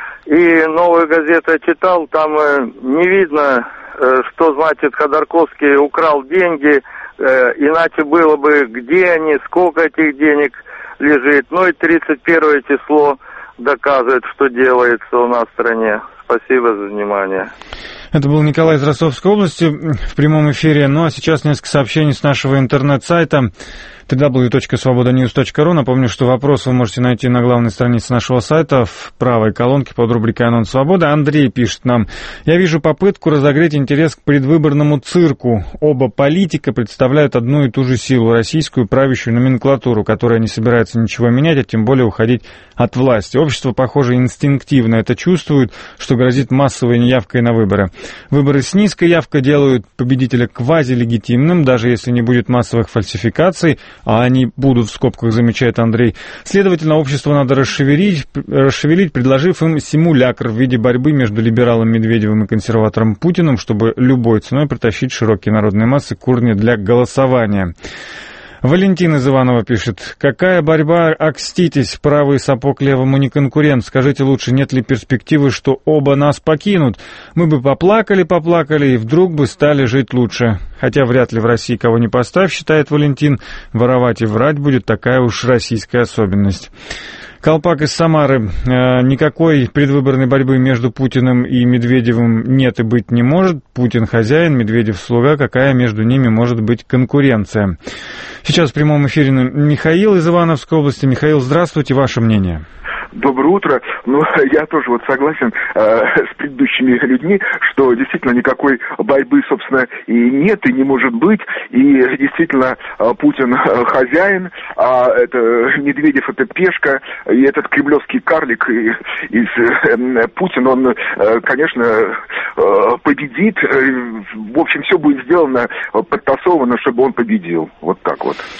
И «Новую газету» я читал, там э, не видно, э, что значит Ходорковский украл деньги, э, иначе было бы, где они, сколько этих денег лежит. Ну и тридцать первое число доказывает, что делается у нас в стране. Спасибо за внимание. Это был Николай из Ростовской области в прямом эфире. Ну а сейчас несколько сообщений с нашего интернет-сайта дабл ю дабл ю дабл ю точка свобода ньюс точка ру. Напомню, что вопрос вы можете найти на главной странице нашего сайта в правой колонке под рубрикой «Анонс свободы». Андрей пишет нам: «Я вижу попытку разогреть интерес к предвыборному цирку. Оба политика представляют одну и ту же силу, российскую правящую номенклатуру, которая не собирается ничего менять, а тем более уходить от власти. Общество, похоже, инстинктивно это чувствует, что грозит массовой неявкой на выборы. Выборы с низкой явкой делают победителя квазилегитимным, даже если не будет массовых фальсификаций, а они будут, в скобках замечает Андрей. Следовательно, общество надо расшевелить, расшевелить, предложив им симулякр в виде борьбы между либералом Медведевым и консерватором Путиным, чтобы любой ценой притащить широкие народные массы к урне для голосования». Валентин из Иванова пишет: «Какая борьба, окститесь, правый сапог левому не конкурент. Скажите лучше, нет ли перспективы, что оба нас покинут? Мы бы поплакали-поплакали и вдруг бы стали жить лучше. Хотя вряд ли в России кого не поставь, считает Валентин. Воровать и врать будет такая уж российская особенность». Колпак из Самары: «Никакой предвыборной борьбы между Путиным и Медведевым нет и быть не может. Путин хозяин, Медведев слуга. Какая между ними может быть конкуренция?» Сейчас в прямом эфире Михаил из Ивановской области. Михаил, здравствуйте, ваше мнение. Доброе утро. Ну, я тоже вот согласен э, с предыдущими людьми, что действительно никакой борьбы, собственно, и нет, и не может быть. И действительно э, Путин э, хозяин, а это Медведев — это пешка, и этот кремлевский карлик и, из э, Путин, он, э, конечно, э, победит. Э, в общем, все будет сделано, подтасовано, чтобы он победил. Вот так вот.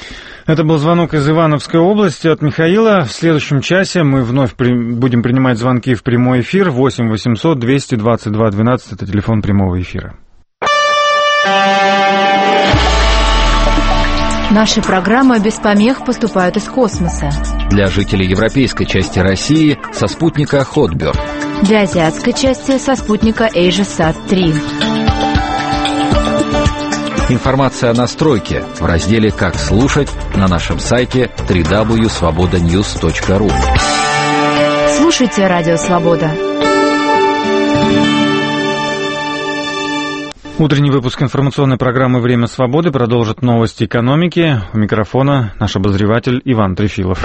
Это был звонок из Ивановской области от Михаила. В следующем часе мы вновь при... будем принимать звонки в прямой эфир. восемь восемьсот двести двадцать два двенадцать – это телефон прямого эфира. Наши программы без помех поступают из космоса. Для жителей европейской части России со спутника Хотберг. Для азиатской части со спутника AsiaSat три. Информация о настройке в разделе «Как слушать» на нашем сайте дабл ю дабл ю дабл ю точка свобода ньюс точка ру. Слушайте Радио Свобода. Утренний выпуск информационной программы «Время свободы» продолжит новости экономики. У микрофона наш обозреватель Иван Трефилов.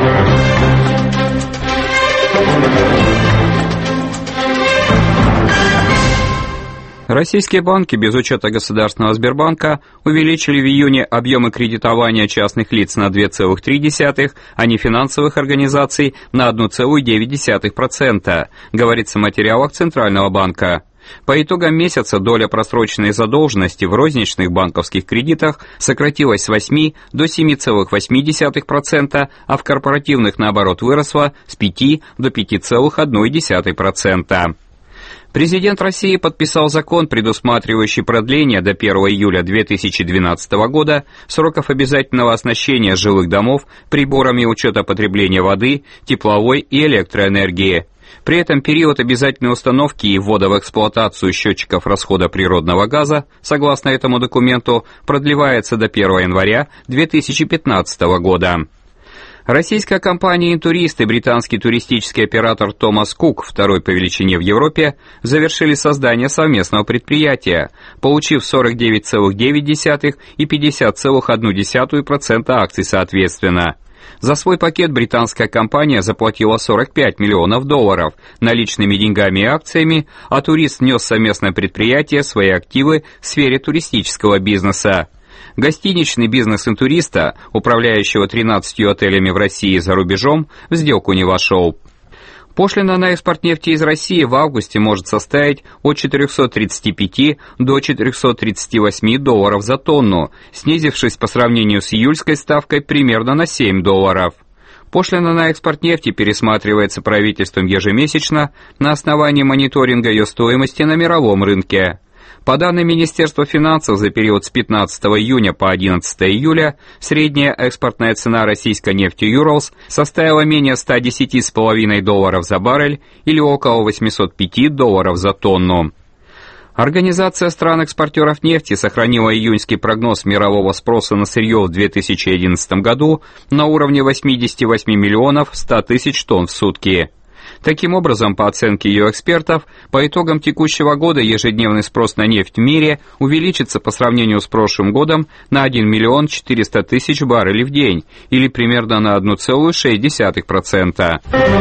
Российские банки, без учета государственного Сбербанка, увеличили в июне объемы кредитования частных лиц на два целых три десятых, а нефинансовых организаций на одна целая девять десятых процента, говорится в материалах Центрального банка. По итогам месяца доля просроченной задолженности в розничных банковских кредитах сократилась с восьми до семи целых восьми десятых процента, а в корпоративных, наоборот, выросла с пяти до пяти целых одной десятой процента. Президент России подписал закон, предусматривающий продление до первого июля две тысячи двенадцатого года сроков обязательного оснащения жилых домов приборами учета потребления воды, тепловой и электроэнергии. При этом период обязательной установки и ввода в эксплуатацию счетчиков расхода природного газа, согласно этому документу, продлевается до первого января две тысячи пятнадцатого года. Российская компания «Интурист» и британский туристический оператор «Томас Кук», второй по величине в Европе, завершили создание совместного предприятия, получив сорок девять целых девять десятых и пятьдесят целых одну десятую процента акций соответственно. За свой пакет британская компания заплатила сорок пять миллионов долларов наличными деньгами и акциями, а «Турист» внес в совместное предприятие свои активы в сфере туристического бизнеса. Гостиничный бизнес «Интуриста», управляющего тринадцатью отелями в России и за рубежом, в сделку не вошел. Пошлина на экспорт нефти из России в августе может составить от четырехсот тридцати пяти до четырехсот тридцати восьми долларов за тонну, снизившись по сравнению с июльской ставкой примерно на семь долларов. Пошлина на экспорт нефти пересматривается правительством ежемесячно на основании мониторинга ее стоимости на мировом рынке. По данным Министерства финансов, за период с пятнадцатого июня по одиннадцатое июля средняя экспортная цена российской нефти «Юралс» составила менее ста десяти целых пяти десятых долларов за баррель или около восьмисот пяти долларов за тонну. Организация стран-экспортеров нефти сохранила июньский прогноз мирового спроса на сырье в две тысячи одиннадцатом году на уровне восьмидесяти восьми миллионов ста тысяч тонн в сутки. Таким образом, по оценке ее экспертов, по итогам текущего года ежедневный спрос на нефть в мире увеличится по сравнению с прошлым годом на один миллион четыреста тысяч баррелей в день, или примерно на одна целая шесть десятых процента.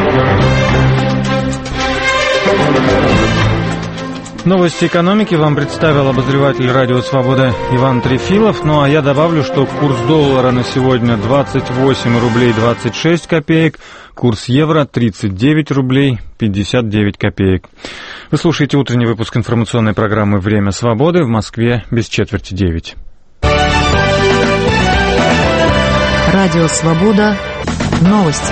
Новости экономики вам представил обозреватель «Радио Свобода» Иван Трефилов. Ну а я добавлю, что курс доллара на сегодня двадцать восемь рублей двадцать шесть копеек, курс евро тридцать девять рублей пятьдесят девять копеек. Вы слушаете утренний выпуск информационной программы «Время свободы», в Москве без четверти девять. Радио Свобода. Новости.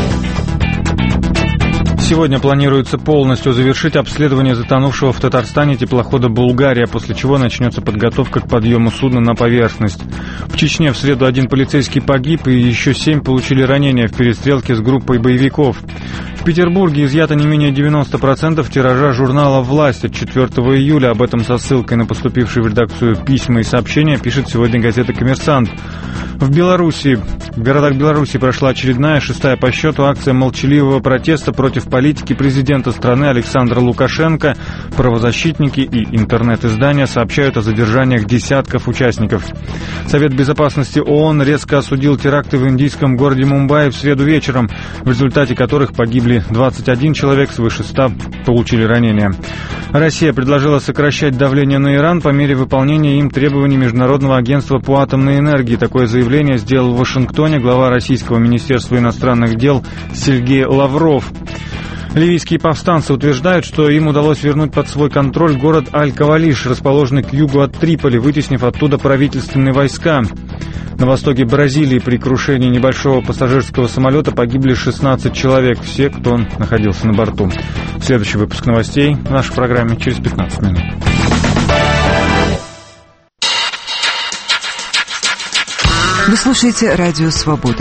Сегодня планируется полностью завершить обследование затонувшего в Татарстане теплохода «Булгария», после чего начнется подготовка к подъему судна на поверхность. В Чечне в среду один полицейский погиб, и еще семь получили ранения в перестрелке с группой боевиков. В Петербурге изъято не менее девяноста процентов тиража журнала «Власть» от четвёртого июля. Об этом со ссылкой на поступившие в редакцию письма и сообщения пишет сегодня газета «Коммерсант». В Беларуси, в городах Беларуси прошла очередная, шестая по счету, акция молчаливого протеста против политики президента страны Александра Лукашенко. Правозащитники и интернет-издания сообщают о задержаниях десятков участников. Совет безопасности ООН резко осудил теракты в индийском городе Мумбаи в среду вечером, в результате которых погибли двадцать один человек, свыше ста получили ранения. Россия предложила сокращать давление на Иран по мере выполнения им требований Международного агентства по атомной энергии. Такое заявление сделал в Вашингтоне глава Российского министерства иностранных дел Сергей Лавров. Ливийские повстанцы утверждают, что им удалось вернуть под свой контроль город Аль-Кавалиш, расположенный к югу от Триполи, вытеснив оттуда правительственные войска. На востоке Бразилии при крушении небольшого пассажирского самолета погибли шестнадцать человек, все, кто находился на борту. Следующий выпуск новостей в нашей программе через пятнадцать минут. Вы слушаете «Радио Свобода».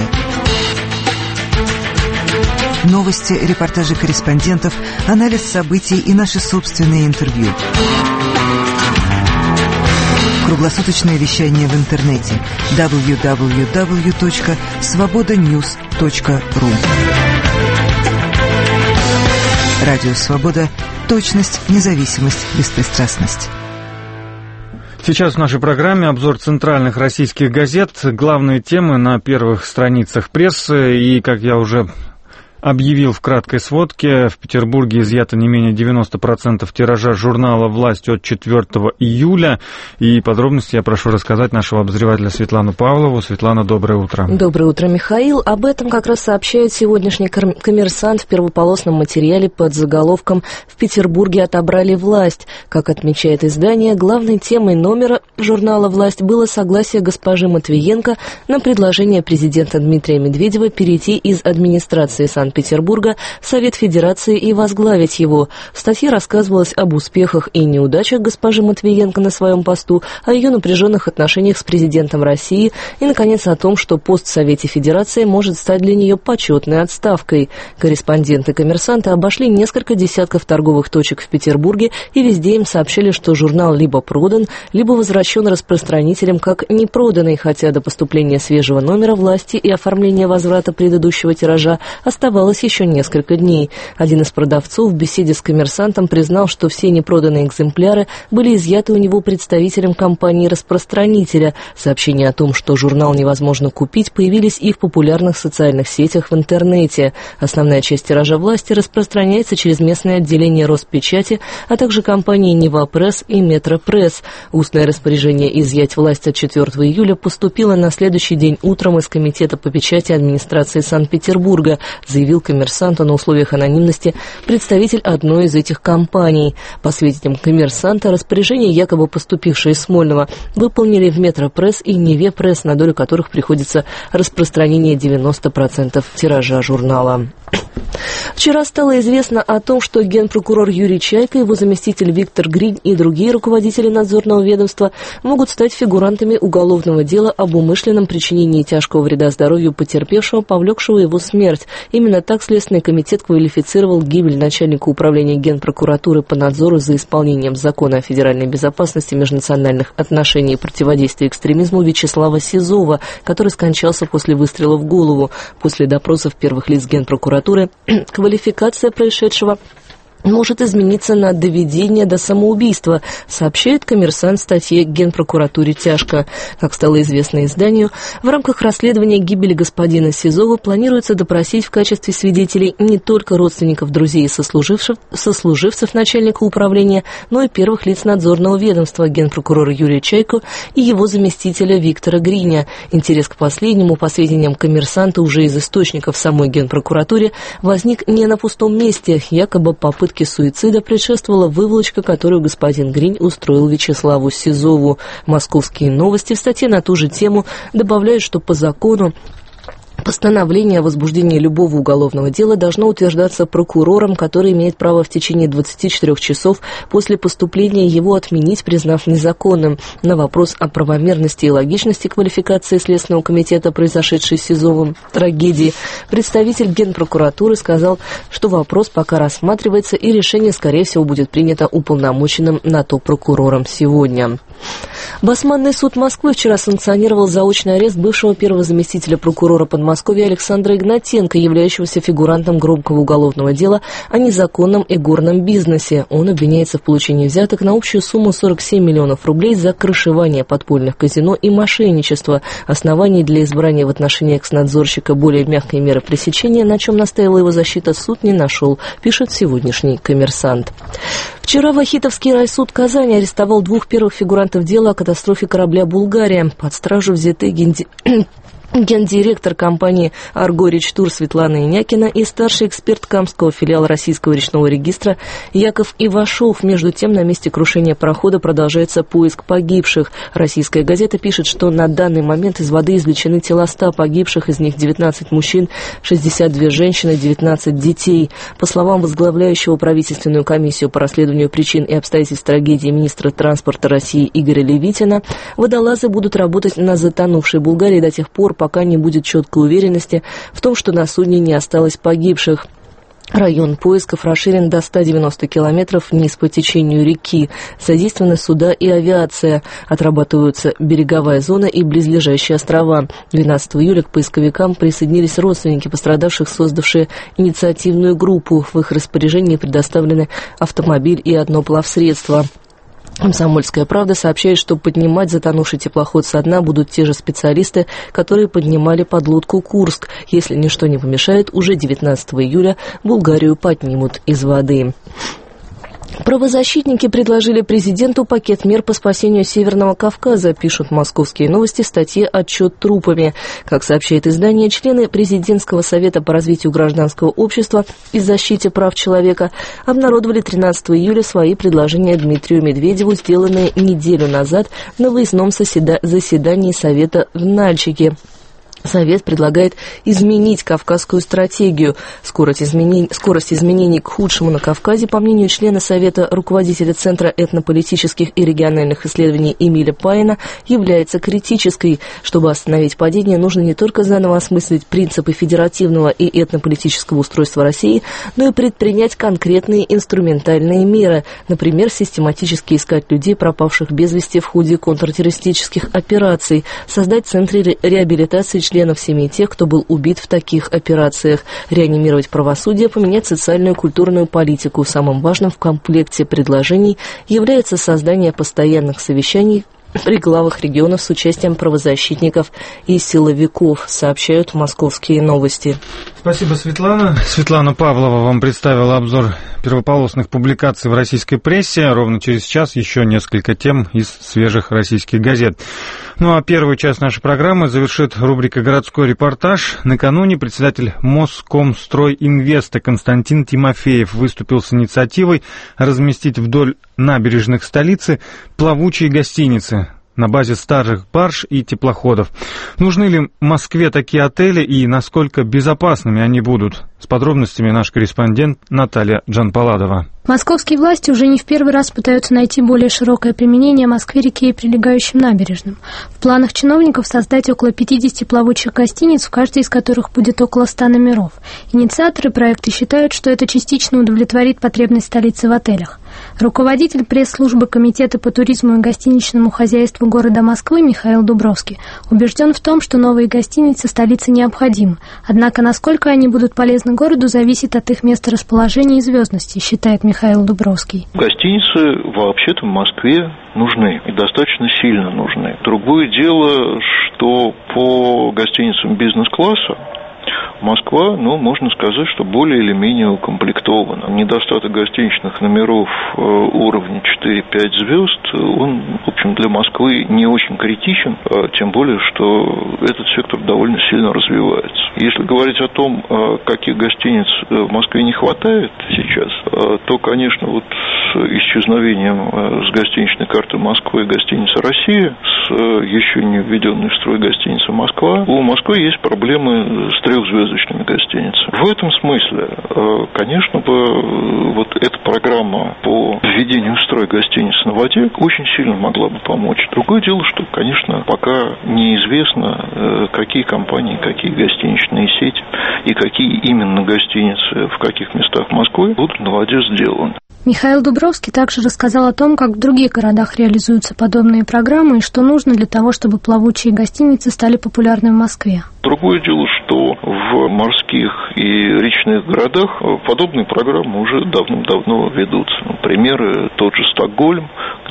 Новости, репортажи корреспондентов, анализ событий и наши собственные интервью. Круглосуточное вещание в интернете дабл ю дабл ю дабл ю точка свобода ньюс точка ру. Радио Свобода. Точность, независимость, беспристрастность. Сейчас в нашей программе обзор центральных российских газет, главные темы на первых страницах прессы. И, как я уже объявил в краткой сводке, в Петербурге изъято не менее девяносто процентов тиража журнала «Власть» от четвёртого июля. И подробности я прошу рассказать нашего обозревателя Светлану Павлову. Светлана, доброе утро. Доброе утро, Михаил. Об этом как раз сообщает сегодняшний «Коммерсант» в первополосном материале под заголовком «В Петербурге отобрали власть». Как отмечает издание, главной темой номера журнала «Власть» было согласие госпожи Матвиенко на предложение президента Дмитрия Медведева перейти из администрации Санкт-Петербурга Петербурга в Совет Федерации и возглавить его. В статье рассказывалось об успехах и неудачах госпожи Матвиенко на своем посту, о ее напряженных отношениях с президентом России и, наконец, о том, что пост в Совете Федерации может стать для нее почетной отставкой. Корреспонденты «Коммерсанта» обошли несколько десятков торговых точек в Петербурге и везде им сообщили, что журнал либо продан, либо возвращен распространителям как непроданный, хотя до поступления свежего номера «Власти» и оформления возврата предыдущего тиража оставалось еще несколько дней. Один из продавцов в беседе с «Коммерсантом» признал, что все непроданные экземпляры были изъяты у него представителем компании-распространителя. Сообщения о том, что журнал невозможно купить, появились и в популярных социальных сетях в интернете. Основная часть тиража «Власти» распространяется через местное отделение Роспечати, а также компании «Невапресс» и «Метропресс». Устное распоряжение изъять «Власть» от четвёртого июля поступило на следующий день утром из Комитета по печати администрации Санкт-Петербурга, заявил «Коммерсанту» на условиях анонимности представитель одной из этих компаний. По сведениям «Коммерсанта», распоряжение, якобы поступившее из Смольного, выполнили в «Метропресс» и «Неве-пресс», на долю которых приходится распространение девяноста процентов тиража журнала. Вчера стало известно о том, что генпрокурор Юрий Чайка, его заместитель Виктор Гринь и другие руководители надзорного ведомства могут стать фигурантами уголовного дела об умышленном причинении тяжкого вреда здоровью потерпевшего, повлекшего его смерть. Именно так Следственный комитет квалифицировал гибель начальника управления Генпрокуратуры по надзору за исполнением закона о федеральной безопасности, межнациональных отношений и противодействии экстремизму Вячеслава Сизова, который скончался после выстрела в голову. После допросов первых лиц Генпрокуратуры квалификация происшедшего может измениться на доведение до самоубийства, сообщает «Коммерсант» в статье «Генпрокуратуре тяжко». Как стало известно изданию, в рамках расследования гибели господина Сизова планируется допросить в качестве свидетелей не только родственников, друзей и сослуживцев, сослуживцев начальника управления, но и первых лиц надзорного ведомства, генпрокурора Юрия Чайку и его заместителя Виктора Гриня. Интерес к последнему, по сведениям «Коммерсанта», уже из источников в самой Генпрокуратуре, возник не на пустом месте, якобы попытка суицида предшествовала выволочка, которую господин Гринь устроил Вячеславу Сизову. «Московские новости» в статье на ту же тему добавляют, что по закону постановление о возбуждении любого уголовного дела должно утверждаться прокурором, который имеет право в течение двадцати четырёх часов после поступления его отменить, признав незаконным. На вопрос о правомерности и логичности квалификации Следственного комитета, произошедшей с Сизовым трагедии, представитель Генпрокуратуры сказал, что вопрос пока рассматривается и решение, скорее всего, будет принято уполномоченным на то прокурором сегодня. Басманный суд Москвы вчера санкционировал заочный арест бывшего первого заместителя прокурора Подмосковья Александра Игнатенко, являющегося фигурантом громкого уголовного дела о незаконном игорном бизнесе. Он обвиняется в получении взяток на общую сумму сорок семь миллионов рублей за крышевание подпольных казино и мошенничество. Оснований для избрания в отношении экс-надзорщика более мягкой меры пресечения, на чем настаивала его защита, суд не нашел, пишет сегодняшний «Коммерсант». Вчера Вахитовский райсуд Казани арестовал двух первых фигурантов дела о катастрофе корабля «Булгария». Под стражу взяты генди... Гендиректор компании «Аргорич Тур» Светлана Инякина и старший эксперт Камского филиала Российского речного регистра Яков Ивашов. Между тем, на месте крушения парохода продолжается поиск погибших. Российская газета пишет, что на данный момент из воды извлечены тела ста погибших, из них девятнадцать мужчин, шестьдесят две женщины, девятнадцать детей. По словам возглавляющего правительственную комиссию по расследованию причин и обстоятельств трагедии министра транспорта России Игоря Левитина, водолазы будут работать на затонувшей Булгарии до тех пор, пока не будет четкой уверенности в том, что на судне не осталось погибших. Район поисков расширен до ста девяноста километров вниз по течению реки. Задействованы суда и авиация. Отрабатываются береговая зона и близлежащие острова. двенадцатого июля к поисковикам присоединились родственники пострадавших, создавшие инициативную группу. В их распоряжении предоставлены автомобиль и одно плавсредство. «Комсомольская правда» сообщает, что поднимать затонувший теплоход со дна будут те же специалисты, которые поднимали подлодку «Курск». Если ничто не помешает, уже девятнадцатого июля Булгарию поднимут из воды. Правозащитники предложили президенту пакет мер по спасению Северного Кавказа, пишут «Московские новости» в статье «Отчет трупами». Как сообщает издание, члены Президентского совета по развитию гражданского общества и защите прав человека обнародовали тринадцатого июля свои предложения Дмитрию Медведеву, сделанные неделю назад на выездном заседании Совета в Нальчике. Совет предлагает изменить кавказскую стратегию. Скорость изменений, скорость изменений к худшему на Кавказе, по мнению члена Совета, руководителя Центра этнополитических и региональных исследований Эмиля Паина, является критической. Чтобы остановить падение, нужно не только заново осмыслить принципы федеративного и этнополитического устройства России, но и предпринять конкретные инструментальные меры. Например, систематически искать людей, пропавших без вести в ходе контртеррористических операций, создать центры ре- реабилитации членов членов семей тех, кто был убит в таких операциях, реанимировать правосудие, поменять социальную и культурную политику. Самым важным в комплекте предложений является создание постоянных совещаний при главах регионов с участием правозащитников и силовиков, сообщают «Московские новости». Спасибо, Светлана. Светлана Павлова вам представила обзор первополосных публикаций в российской прессе. Ровно через час еще несколько тем из свежих российских газет. Ну а первую часть нашей программы завершит рубрика «Городской репортаж». Накануне председатель Москомстройинвеста Константин Тимофеев выступил с инициативой разместить вдоль набережных столицы плавучие гостиницы на базе старых барж и теплоходов. Нужны ли Москве такие отели и насколько безопасными они будут? С подробностями наш корреспондент Наталья Джанпаладова. Московские власти уже не в первый раз пытаются найти более широкое применение Москве-реке и прилегающим набережным. В планах чиновников создать около пятидесяти плавучих гостиниц, в каждой из которых будет около ста номеров. Инициаторы проекта считают, что это частично удовлетворит потребность столицы в отелях. Руководитель пресс-службы Комитета по туризму и гостиничному хозяйству города Москвы Михаил Дубровский убежден в том, что новые гостиницы столице необходимы. Однако, насколько они будут полезны городу, зависит от их места расположения и звездности, считает Михаил Дубровский. Гостиницы вообще-то в Москве нужны и достаточно сильно нужны. Другое дело, что по гостиницам бизнес-класса Москва, ну, можно сказать, что более или менее укомплектована. Недостаток гостиничных номеров уровня четыре-пять звезд, он, в общем, для Москвы не очень критичен, тем более, что этот сектор довольно сильно развивается. Если говорить о том, каких гостиниц в Москве не хватает сейчас, то, конечно, вот с исчезновением с гостиничной карты Москвы гостиница «Россия», с еще не введенной в строй гостиница «Москва», у Москвы есть проблемы с трехзвездочными гостиницами. В этом смысле, конечно, бы вот эта программа по введению в строй гостиниц на воде очень сильно могла бы помочь. Другое дело, что, конечно, пока неизвестно, какие компании, какие гостиничные сети и какие именно гостиницы в каких местах Москвы будут на воде сделаны. Михаил Дубровский также рассказал о том, как в других городах реализуются подобные программы и что нужно для того, чтобы плавучие гостиницы стали популярны в Москве. Другое дело, что в морских и речных городах подобные программы уже давным-давно ведутся. Например, тот же Стокгольм, где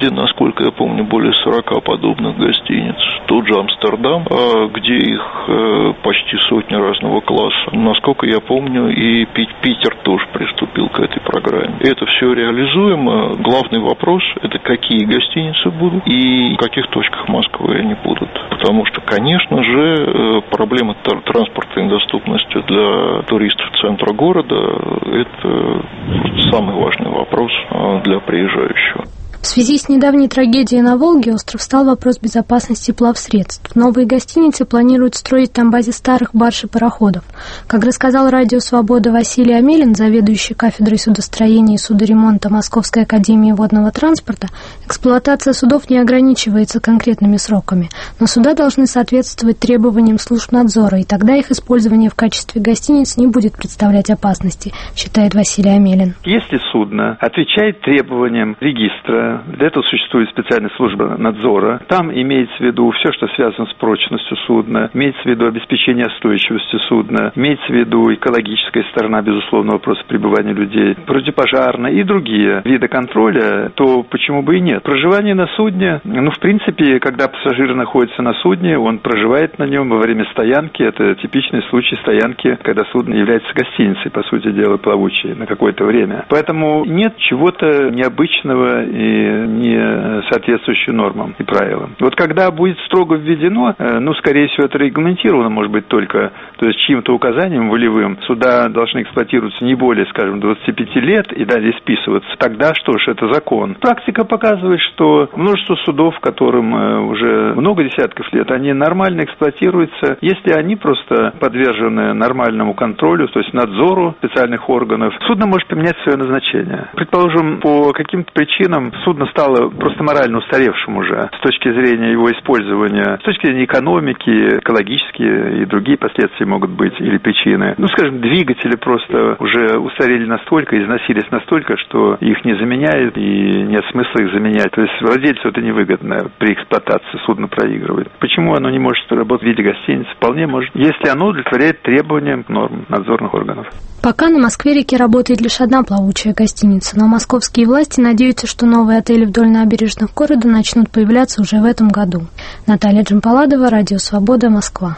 где, насколько я помню, более сорока подобных гостиниц. Тот же Амстердам, где их почти сотня разного класса. Насколько я помню, и Питер тоже приступил к этой программе. Это все реализуемо. Главный вопрос – это какие гостиницы будут и в каких точках Москвы они будут. Потому что, конечно же, проблема транспортной доступности для туристов центра города – это самый важный вопрос для приезжающего. В связи с недавней трагедией на Волге остров стал вопрос безопасности плавсредств. Новые гостиницы планируют строить на базе старых барж и пароходов. Как рассказал радио «Свобода» Василий Амелин, заведующий кафедрой судостроения и судоремонта Московской академии водного транспорта, эксплуатация судов не ограничивается конкретными сроками, но суда должны соответствовать требованиям служб надзора, и тогда их использование в качестве гостиниц не будет представлять опасности, считает Василий Амелин. Если судно отвечает требованиям регистра, для этого существует специальная служба надзора. Там имеется в виду все, что связано с прочностью судна, имеется в виду обеспечение устойчивости судна, имеется в виду экологическая сторона, безусловно, вопроса пребывания людей, противопожарная и другие виды контроля, то почему бы и нет? Проживание на судне, ну, в принципе, когда пассажир находится на судне, он проживает на нем во время стоянки. Это типичный случай стоянки, когда судно является гостиницей, по сути дела, плавучей на какое-то время. Поэтому нет чего-то необычного и не соответствующего нормам и правилам. Вот когда будет строго введено, ну, скорее всего, это регламентировано, может быть, только, то есть чьим-то указанием волевым, суда должны эксплуатироваться не более, скажем, двадцати пяти лет и далее списываться. Тогда что ж, это закон. Практика показывает, что множество судов, которым уже много десятков лет, они нормально эксплуатируются, если они просто подвержены нормальному контролю, то есть надзору специальных органов, судно может поменять свое назначение. Предположим, по каким-то причинам судно стало просто морально устаревшим уже с точки зрения его использования, с точки зрения экономики, экологические и другие последствия могут быть или причины. Ну, скажем, двигатели просто уже устарели настолько, износились настолько, что их не заменяют и нет смысла их заменять. То есть владельцу это невыгодно при эксплуатации судна проигрывает. Почему оно не может работать в виде гостиницы? Вполне может, если оно удовлетворяет требованиям норм надзорных органов. Пока на Москве-реке работает лишь одна плавучая гостиница, но московские власти надеются, что новые отели вдоль набережных города начнут появляться уже в этом году. Наталья Джампаладова, Радио Свобода, Москва.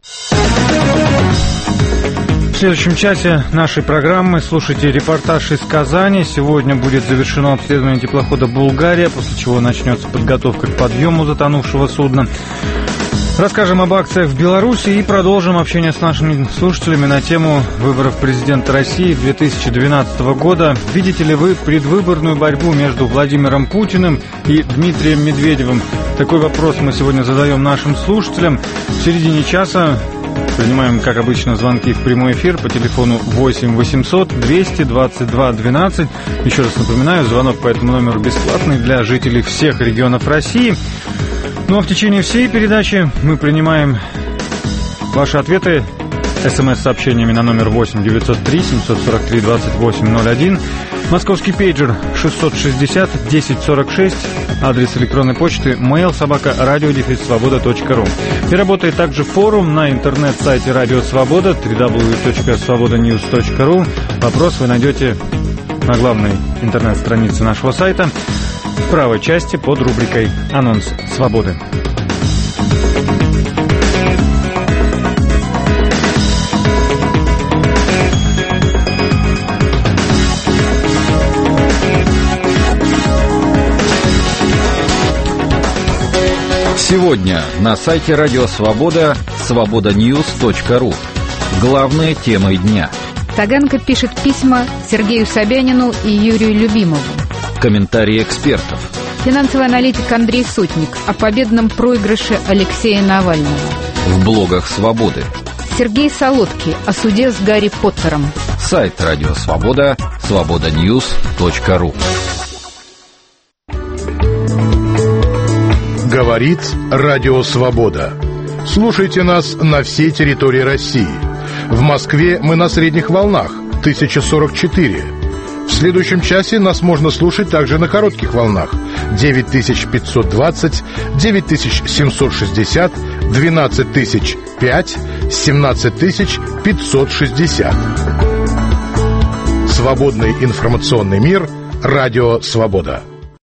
В следующем часе нашей программы слушайте репортаж из Казани. Сегодня будет завершено обследование теплохода «Булгария», после чего начнется подготовка к подъему затонувшего судна. Расскажем об акциях в Беларуси и продолжим общение с нашими слушателями на тему выборов президента России две тысячи двенадцатого года. Видите ли вы предвыборную борьбу между Владимиром Путиным и Дмитрием Медведевым? Такой вопрос мы сегодня задаем нашим слушателям. В середине часа принимаем, как обычно, звонки в прямой эфир по телефону восемь восемьсот двести двадцать два двенадцать. Еще раз напоминаю, звонок по этому номеру бесплатный для жителей всех регионов России. Ну а в течение всей передачи мы принимаем ваши ответы смс-сообщениями на номер восемь девятьсот три семьсот сорок три двадцать восемь ноль один. Московский пейджер шестьсот шестьдесят десять сорок шесть. Адрес электронной почты mail собака радио дефис свобода точка ру. И работает также форум на интернет-сайте Радио Свобода дабл ю дабл ю дабл ю точка свобода ньюс точка ру. Вопрос вы найдете на главной интернет-странице нашего сайта в правой части под рубрикой «Анонс свободы». Сегодня на сайте Радио Свобода свобода ньюс точка ру. Главные темы дня. Таганка пишет письма Сергею Собянину и Юрию Любимову. Комментарии экспертов. Финансовый аналитик Андрей Сотник о победном проигрыше Алексея Навального. В блогах «Свободы». Сергей Солодкий о суде с Гарри Поттером. Сайт Радио Свобода свобода ньюс точка ру. Говорит Радио Свобода. Слушайте нас на всей территории России. В Москве мы на средних волнах тысяча сорок четыре. В следующем часе нас можно слушать также на коротких волнах девять тысяч пятьсот двадцать, девять тысяч семьсот шестьдесят, двенадцать тысяч пять, семнадцать тысяч пятьсот шестьдесят. Свободный информационный мир. Радио Свобода.